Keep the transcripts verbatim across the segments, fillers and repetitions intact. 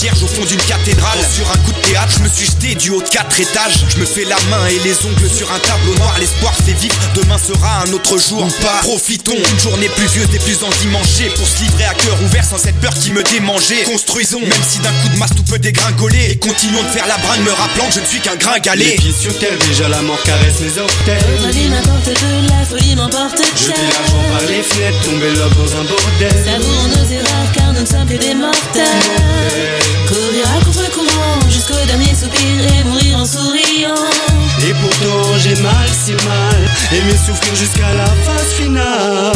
vierge au fond d'une cathédrale. Sur un coup de théâtre, je me suis jeté du haut de quatre étages. Je me fais la main et les ongles sur un tableau noir. L'espoir fait vivre, demain sera un autre jour. Ou pas, profitons d'une journée pluvieuse et plus endimanchée pour se livrer à cœur ouvert sans cette peur qui me démangeait. Construisons, même si d'un coup de masse tout peut dégringoler. Et continuons de faire la bringue me rappelant que je ne suis qu'un gringalet. Les pieds sur terre, déjà la mort caresse mes orteils. La vie m'apporte de la folie m'emporte Jeter cher. l'argent par les fenêtres, tomber l'homme dans un bordel. Savourons nos erreurs car nous ne sommes que des mortels. Courir à contre-courant jusqu'au dernier soupir et mourir en souriant. Et pourtant j'ai mal, si mal, aimer souffrir jusqu'à la phase finale.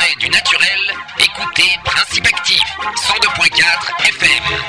respect du naturel, écoutez Principe Actif, cent deux virgule quatre F M.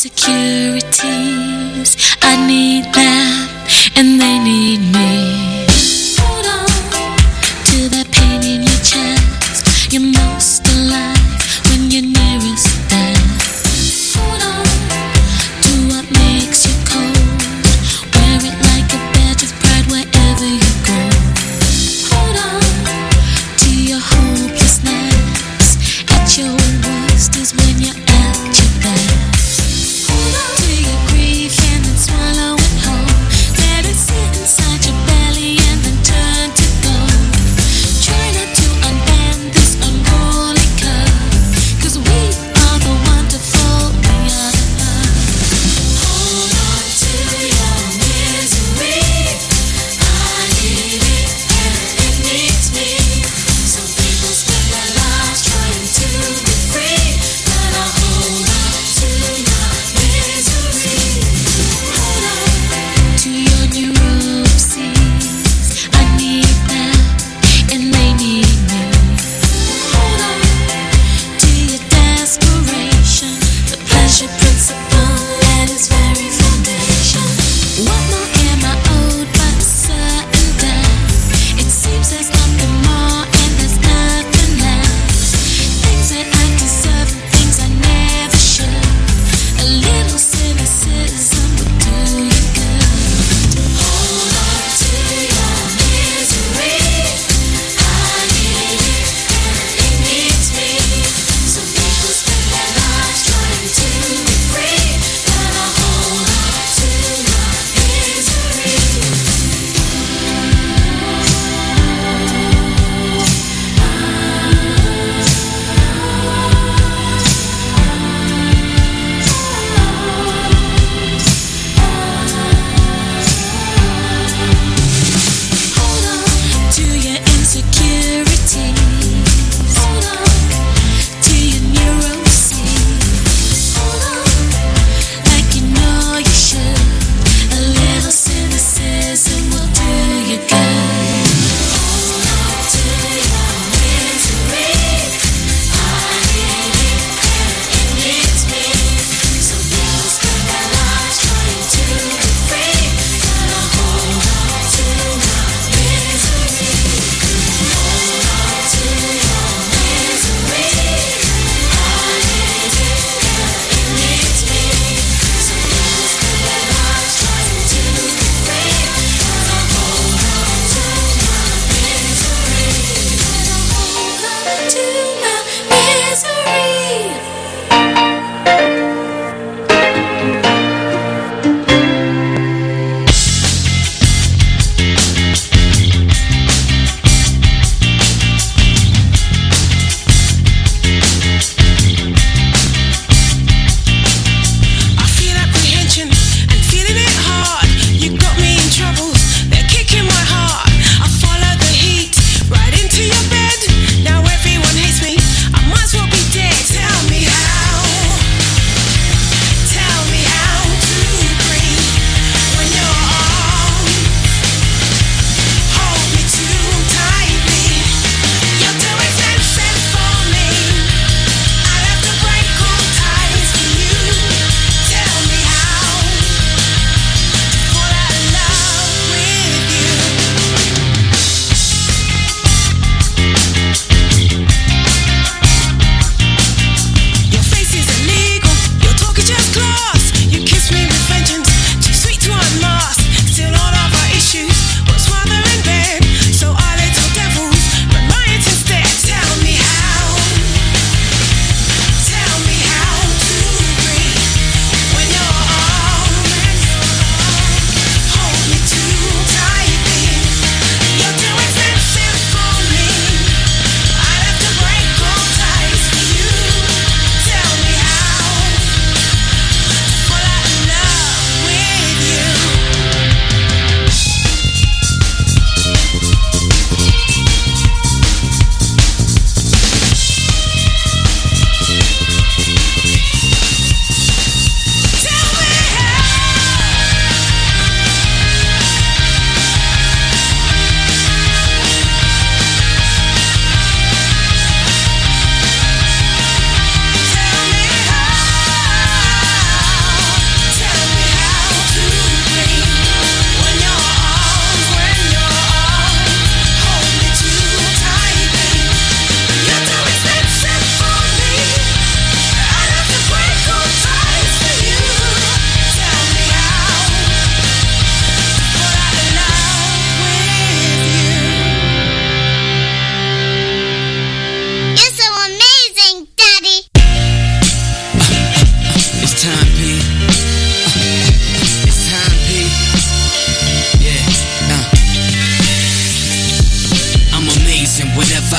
insecurities. I need them and they need me. Hold on to that pain in your chest. You're most alive when you're nearest death. Hold on to what makes you cold. Wear it like a badge of pride wherever you go. Hold on to your hopelessness. At your worst is when you're at your best. Hold on to your grief and then swallow it whole. Let it sit inside your belly.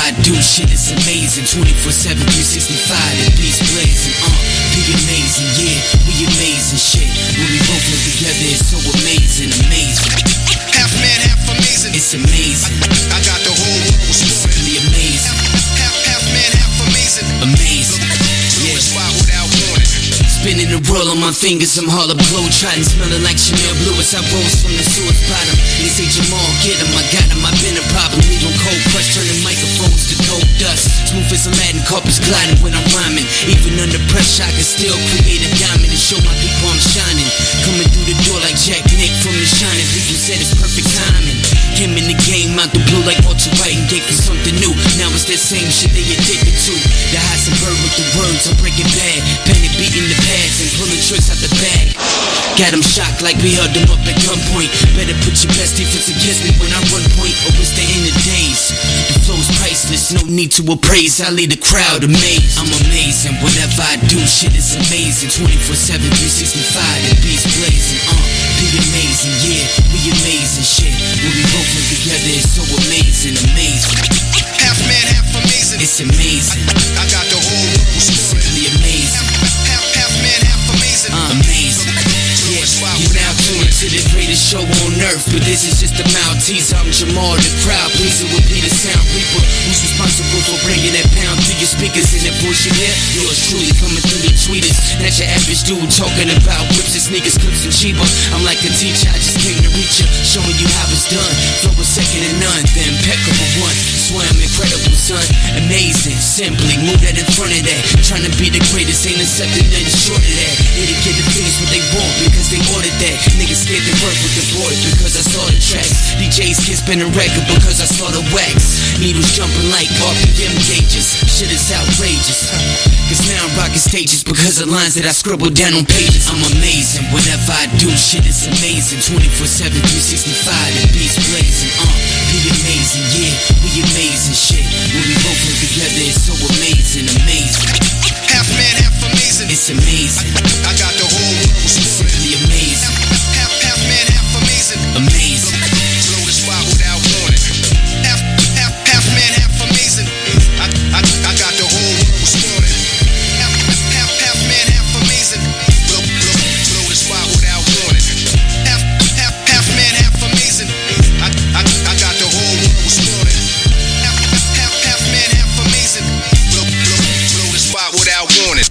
I do, shit is amazing. twenty-four seven, three sixty-five, the beats blazing. Uh, be amazing, yeah, we amazing shit. When we both live together, it's so amazing, amazing. Half man, half amazing. It's amazing. I, I got the whole world really amazing. Half, half man, half amazing. Amazing. Yeah. Without warning. Spinning the world on my fingers, I'm Harlem Globetrotting, smelling like Chanel Blue as I rose from the sewer's bottom. They say Jamal, get him, I got him, I've been a problem. Leave them cold crushed, turning microphones to gold dust. Smooth as Aladdin, carpets gliding when I'm rhyming. Even under pressure, I can still create a diamond and show my people I'm shining. Coming through the door like Jack Nick from The Shining. People said it's perfect timing. Came in the game out the blue like Walter White and gave me something new. Now it's that same shit they addicted to. The highs and bird with the words, I'm breaking bad. Panic beating the pads and pulling tricks out the bag. Got them shocked like we held them up at gunpoint. Better put your best defense against me when I run point, or it's the end of days. The flow's priceless, no need to appraise. I lead the crowd amazed. I'm amazing, whatever I do, shit is amazing. twenty-four seven, three sixty-five, the beats blazing. Uh, be amazing, yeah, we amazing shit. When we both live together, it's so amazing, amazing. Half man, half amazing. It's amazing. I, I got the whole world really amazing. Half, half man, half amazing. Uh, amazing. Yeah, you now tuned to the greatest show on earth, but this is just a Maltese. I'm Jamal, the crowd pleaser will be the sound reaper, who's responsible for bringing that pound to your speakers. And that voice you hear, yours truly coming through the tweeters. That's your average dude talking about whips and sneakers, clips and cheaper. I'm like a teacher, I just came to reach you, showing you how it's done. Flow was second to none, the impeccable one. Swear I'm incredible, son. Amazing, simply move that in front of that. Trying to be the greatest, ain't accepting nothing short of that. Here to get the things what they want because they ordered that. Niggas scared to work with the board because I saw the tracks. D Js can't spin a record because I saw the wax. Needles jumping like R P M gauges. Shit is outrageous. Cause now I'm rocking stages because of lines that I scribbled down on pages. I'm amazing, whatever I do, shit is amazing. twenty-four seven, three sixty-five, the beats blazing. Uh, be amazing, yeah, we amazing shit. When we both live together, it's so amazing, amazing. Half man, half amazing. It's amazing. I, I got the whole world simply amazing. Half, half man, half amazing. Amazing. Blow the spot without warning. Half, half, half man, half amazing. I, I, I got the whole world snorting. Half, half, half man, half amazing. Blow, blow, blow the spot without warning. Half, half, half man, half amazing. I, I, I got the whole world snorting. Half, half, half man, half amazing. Blow, blow, blow the spot without warning.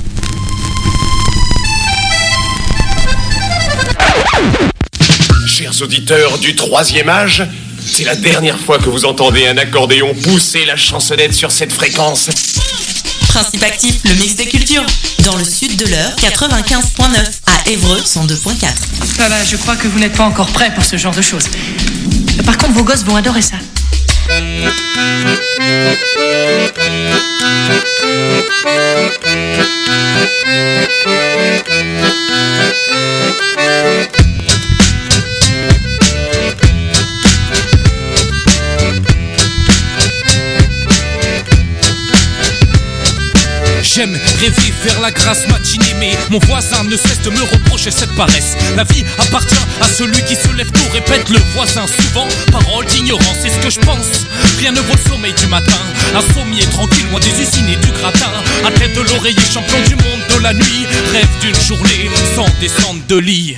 Chers auditeurs du troisième âge, c'est la dernière fois que vous entendez un accordéon pousser la chansonnette sur cette fréquence. Principe actif, le mix des cultures. Dans le sud de l'heure, quatre-vingt-quinze point neuf. À Évreux, cent deux point quatre. Voilà, je crois que vous n'êtes pas encore prêts pour ce genre de choses. Par contre, vos gosses vont adorer ça. J'aime rêver, faire la grasse matinée, mais mon voisin ne cesse de me reprocher cette paresse. La vie appartient à celui qui se lève tôt, répète le voisin souvent. Parole d'ignorance, c'est ce que je pense. Rien ne vaut le sommeil du matin. Insomnié, tranquille, loin des usines et du gratin. À tête de l'oreiller, champion du monde de la nuit. Rêve d'une journée sans descendre de lit.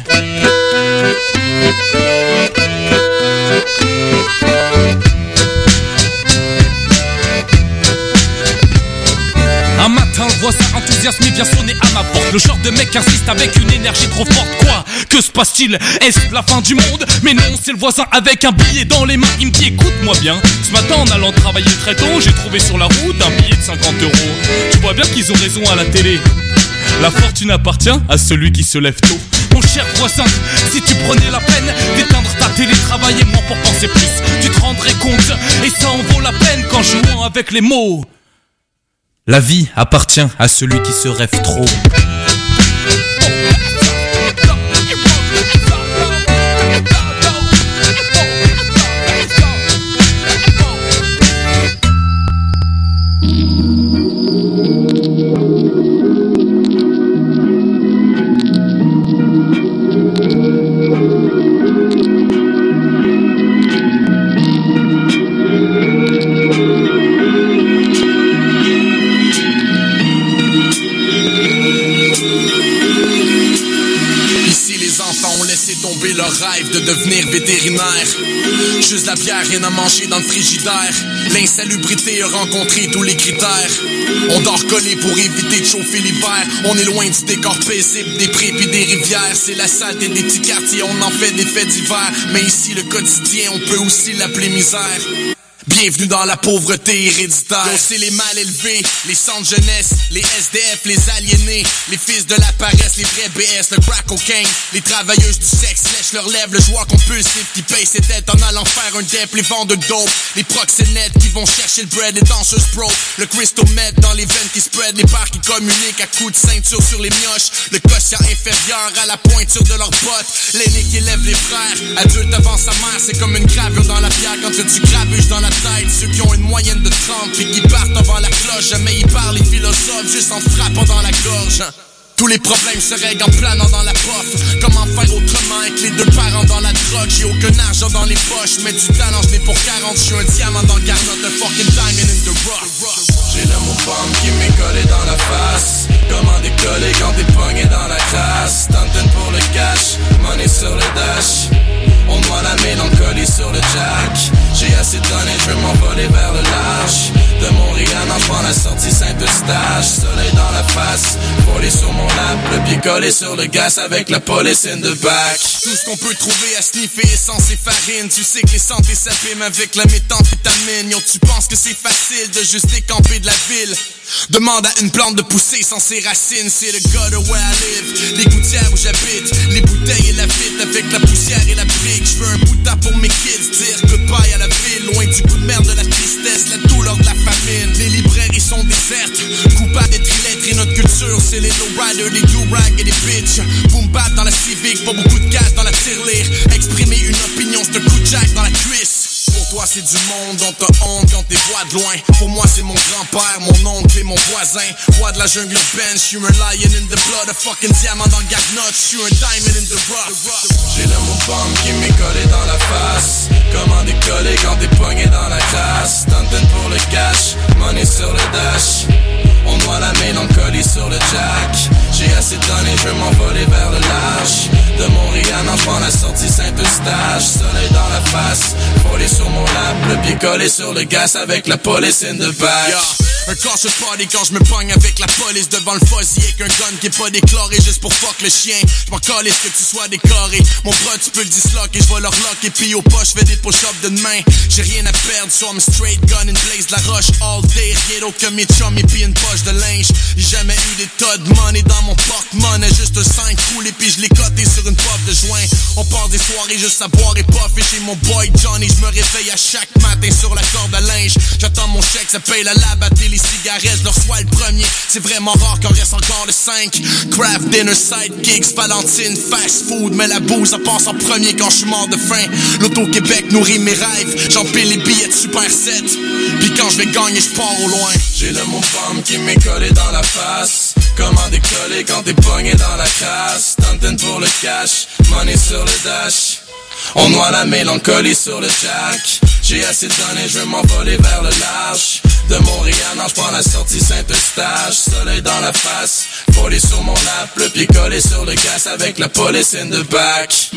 Un matin, le voisin enthousiasmé vient sonner à ma porte. Le genre de mec insiste avec une énergie trop forte. Quoi? Que se passe-t-il? Est-ce la fin du monde? Mais non, c'est le voisin avec un billet dans les mains. Il me dit écoute-moi bien. Ce matin, en allant travailler très tôt, j'ai trouvé sur la route un billet de cinquante euros. Tu vois bien qu'ils ont raison à la télé. La fortune appartient à celui qui se lève tôt. Mon cher voisin, si tu prenais la peine d'éteindre ta télé, travailler moins pour penser plus, tu te rendrais compte. Et ça en vaut la peine qu'en jouant avec les mots. La vie appartient à celui qui se rêve trop. rêve de devenir vétérinaire. Juste la bière, rien à manger dans le frigidaire. L'insalubrité a rencontré tous les critères. On dort collé pour éviter de chauffer l'hiver. On est loin du décor paisible des prés pis des rivières. C'est la saleté des petits quartiers, on en fait des faits divers. Mais ici le quotidien, on peut aussi l'appeler misère. Bienvenue dans la pauvreté héréditaire. Yo, c'est les mal élevés, les centres jeunesse, les S D F, les aliénés, les fils de la paresse, les vrais B S, le crack cocaine, les travailleuses du sexe lèchent leurs lèvres, le joueur compulsif qui paye ses dettes en allant faire un dep, les vendeurs de dope, les proxénètes qui vont chercher le bread, les danseuses pro, le crystal meth dans les veines qui spread, les bars qui communiquent à coups de ceinture sur les mioches, le quotient inférieur à la pointure de leurs bottes, l'aîné qui élève les frères, adulte avant sa mère, c'est comme une gravure dans la pierre quand tu grabuches dans la tête. Ceux qui ont une moyenne de trente puis qui partent avant la cloche. Jamais ils parlent, les philosophes, juste en frappant dans la gorge. Tous les problèmes se règlent en planant dans la pof. Comment faire autrement avec les deux parents dans la drogue? J'ai aucun argent dans les poches, mais du talent j'en ai pour quarante. J'suis un diamant dans le garnotte, un fucking diamond in the rough. J'ai le mot pomme qui m'est collé dans la face. Comment décoller quand t'es pogné dans la crasse? Tantin pour le cash, money sur le dash. On doit la mélancolie sur le jack. J'ai assez donné, je veux m'envoler vers le large. De Montréal, en prend la sortie Saint-Eustache. Soleil dans la face, volé sur mon lap. Le pied collé sur le gaz avec la police in the back. Tout ce qu'on peut trouver à sniffer, essence et farine. Tu sais que les santé s'abîment avec la méthamphétamine. Yo, tu penses que c'est facile de juste décamper de la ville? Demande à une plante de pousser sans ses racines. C'est le gutter where I live, les gouttières où j'habite, les bouteilles et la vitre avec la poussière et la brique. Je veux un bout de temps pour mes kids, dire goodbye à la ville. Loin du coup de merde, de la tristesse, la douleur de la famine. Les librairies sont désertes, coupables d'être illettrés. Notre culture c'est les lowriders, les do-rag et les bitches. Boom bap dans la civique, pas beaucoup de cash dans la tirelire. Exprimer une opinion, c'est un coup de jack dans la cuisse. Pour toi c'est du monde dont t'as honte quand t'es voix de loin. Pour moi c'est mon grand-père, mon oncle et mon voisin. Roi de la jungle bench, j'suis un lion in the blood, a fucking diamant dans le garnotte, j'suis un diamond in the rough. J'ai le mot pomme qui m'est collé dans la face. Comment décoller quand t'es pogné dans la crasse? Tantin pour le cash, money sur le dash. On doit la mélancolie sur le jack. J'ai assez donné, je veux m'envoler vers le large. De Montréal, en prend la sortie Saint-Eustache. Soleil dans la face, volé sur mon lap. Le pied collé sur le gaz avec la police in the back. Yeah. Un cache party quand je me pogne avec la police devant le fuzzy avec un gun qui est pas déclaré juste pour fuck le chien. J'm'en calisse que tu sois décoré. Mon bras tu peux le disloquer, j'vais le relocker puis au poche j'fais des push-ups de demain. J'ai rien à perdre, so I'm straight gun and blaze la roche all day. Rien d'autre que mes chums et puis une poche de linge. J'ai jamais eu des tas de money dans mon porte-monnaie. Juste un cinq coulé puis je l'ai coté sur une pop de joint. On passe des soirées juste à boire et puff. Et chez mon boy Johnny, je me réveille à chaque matin sur la corde à linge. J'attends mon chèque, ça paye la lab à télé. Les cigarettes, je leur reçois le premier. C'est vraiment rare qu'on reste encore le cinq. Craft dinner, sidekicks, Valentine, fast food. Mais la bouse, ça passe en premier quand je suis mort de faim. L'Auto-Québec nourrit mes rêves. J'empile les billets de Super sept. Puis quand je vais gagner, je pars au loin. J'ai le mot pomme qui m'est collé dans la face. Comment décoller quand t'es pogné dans la crasse? Tantin pour le cash, money sur le dash. On noie la mélancolie sur le jack. J'ai assez donné, je veux m'envoler vers le large. De Montréal, non, j'prends la sortie Saint-Eustache. Soleil dans la face, volé sur mon lap. Le pied collé sur le gaz avec la police in the back.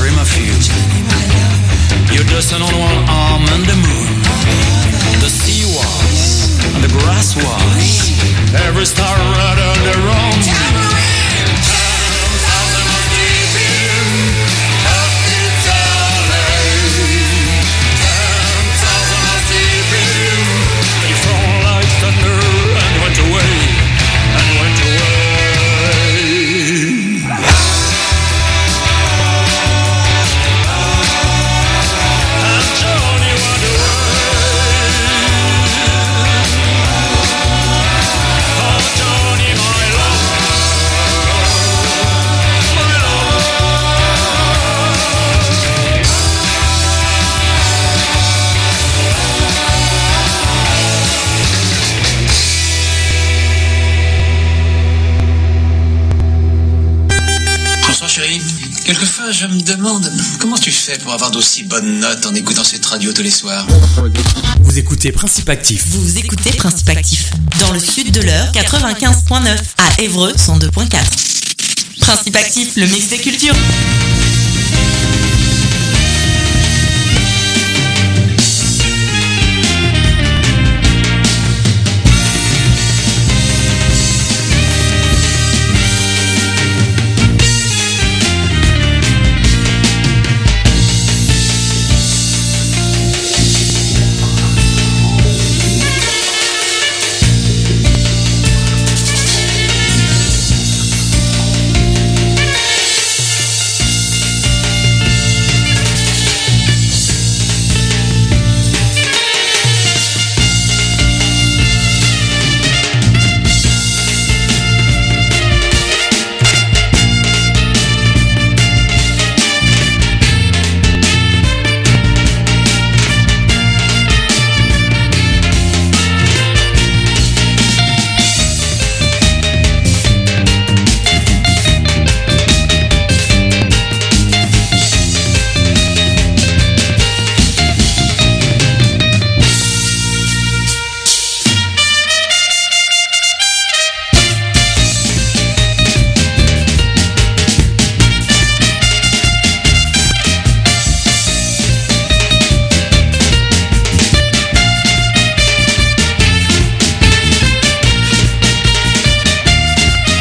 dream of you. You're dancing on one arm and the moon. The sea was, and the grass was. Every star right on their own. Tambourine! Ten thousand miles deep in hospitality. Ten thousand miles deep in. They fall like thunder and went away, and went away. Quelquefois, je me demande comment tu fais pour avoir d'aussi bonnes notes en écoutant cette radio tous les soirs. Vous écoutez Principe Actif. Vous écoutez Principe Actif. Dans le sud de l'heure, quatre-vingt-quinze virgule neuf. À Évreux, cent deux virgule quatre. Principe Actif, le mix des cultures.